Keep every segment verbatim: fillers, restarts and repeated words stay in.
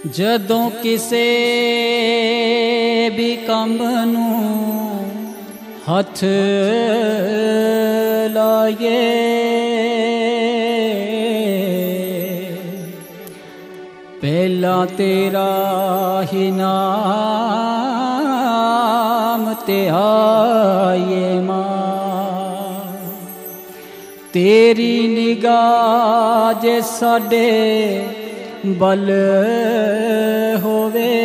ਜਦੋਂ ਕਿਸੇ ਵੀ ਕੰਮ ਨੂੰ ਹੱਥ ਲਾਏ ਪਹਿਲਾਂ ਤੇਰਾ ਹੀ ਨਾਮ ਤੇ ਆਏ ਮਾਂ। ਤੇਰੀ ਨਿਗਾਹ ਜੇ ਸਾਡੇ बल होवे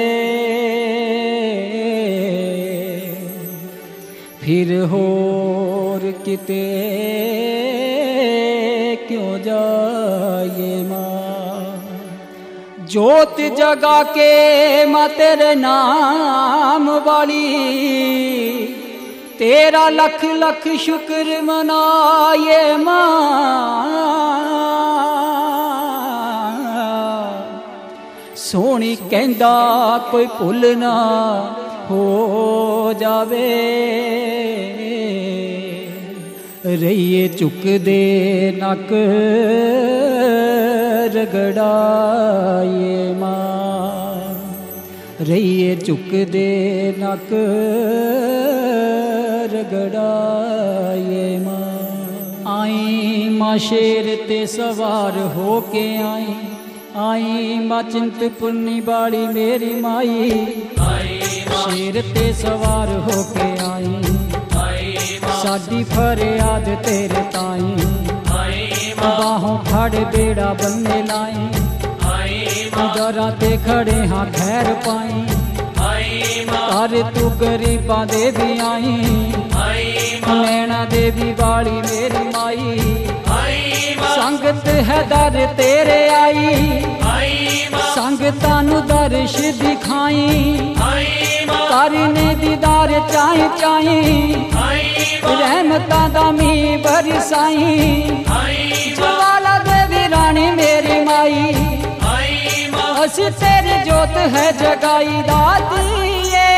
फिर होर किते क्यों जाए माँ। जोत जगा के माँ तेरे नाम वाली तेरा लख लख शुक्र मनाए माँ। सोहनी कहंदा कोई भुल ना हो जावे रहिए झुकदे नक रगड़ाए मां। रहिए झुकदे नक रगड़ाए मां। आई मां शेर ते सवार हो के आई आई मां चिंतपुर्णी बाड़ी मेरी माई। शेर ते सवार हो के आई साडी फरियाद तेरे ताई। बाहों फड़ बेड़ा बन्ने लाई दरा ते खड़े हाँ खैर पाई। कर तू गरीबां दे भी आई नैना देवी बाड़ी मेरी माई। संगत है दर तेरे आई संगतां नूं दर्श दिखाई। करने दीदार चाई चाई रहमतां दा मींह बरसाई। ज्वाला देवी रानी मेरी माई असी तेरी जोत है जगाई दातिए।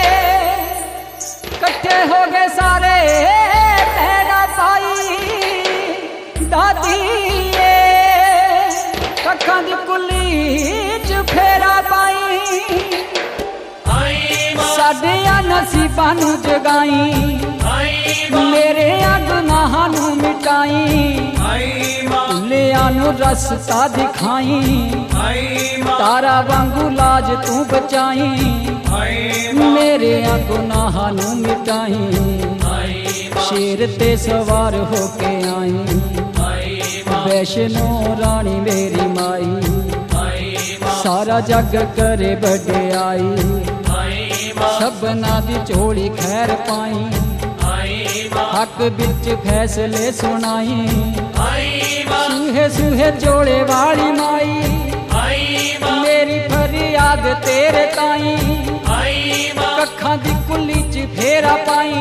कट्ठे हो गए सारे पैड़ा पाई दातिए। कक्खां दी कुली च फेरा पाई साडियां नसीबां नूं जगाई। मेरे गुनाहां नूं मिटाई भुलियां नूं रस्ता दिखाई। तारा वांगू लाज तू बचाई मेरे गुनाहां नूं मिटाई। शेर ते सवार हो के आई वैष्णो रानी मेरी माई। सारा जग करे बड़ाई सबना दी झोली खैर पाई। हक बिच फैसले सुनाई सूहे सूहे जोड़े वाली माई। मेरी फरियाद तेरे ताई कक्खां दी कुली च फेरा पाई।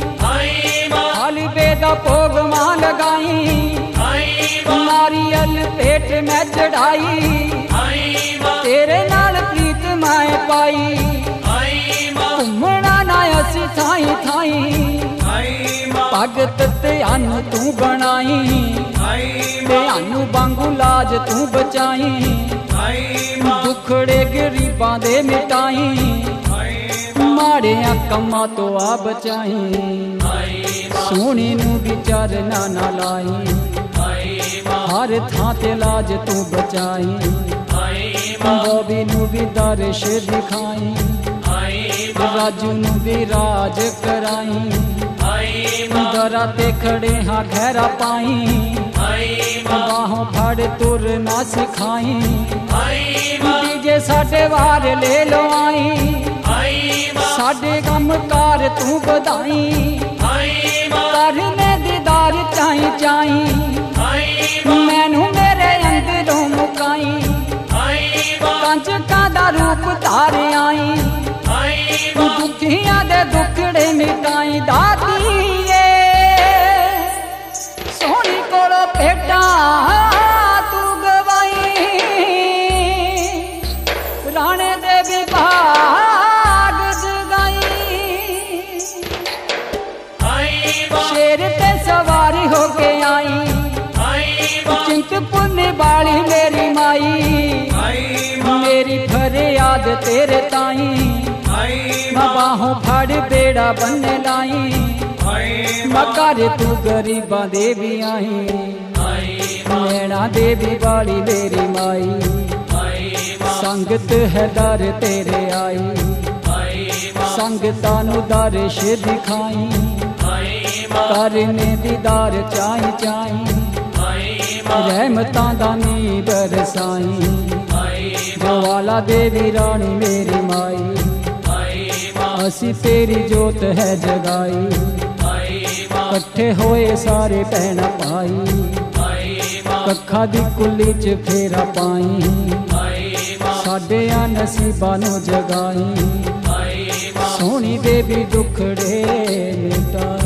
हलवे दा भोग मां लगाई नारियल पेट में चढ़ाई। तेरे नाल प्रीत मैं पाई घूमना ना असी थाई थाई। भगत त्यानू तू बनाई त्यानू वांगू लाज तू बचाई। दुखड़े गरीबां दे मिटाई माड़ियां कम्मां तो आ बचाई। सोहनी नू भी चरना ना लाई हर थां ते लाज तू बचाई। बॉबी नू भी दर्श दिखाई राजू नू भी राज कराई। दरा ते खड़े हाँ खैरा पाई बाहों फड़ तुर ना सिखाई। डीजे साडे वार ले लो आई साडे गम कार तू बधाई। करने दीदार चाई चाई मैनू मेरे अंदरों मुकाई। कंजकां दा रूप धार आई दुखियां दे दुखड़े मिटाई दातिए। सोहनी कोलो भेटा तू गवाई राणे दे भी भाग जगाई। शेर ते सवारी हो के आई चिंतपुर्णी बाड़ी मेरी माई। मेरी फरे याद तेरे ताई मैं बाहों फड़ बेड़ा बनने लाई मकर तू गरीबा देवी आई नैना देवी वाली मेरी माई संगत है दर तेरे आई संगतां नू दर्श दिखाई करने दीदार चाई चाई रहमतां दा नी बरसाई ज्वाला देवी रानी मेरी माई असी तेरी जोत है जगाई कट्ठे होए सारे भैण भाई कखा दी कुली च फेरा पाई साडे नसीबां नू जगाई सोहनी देवी दुखड़े मिटाई।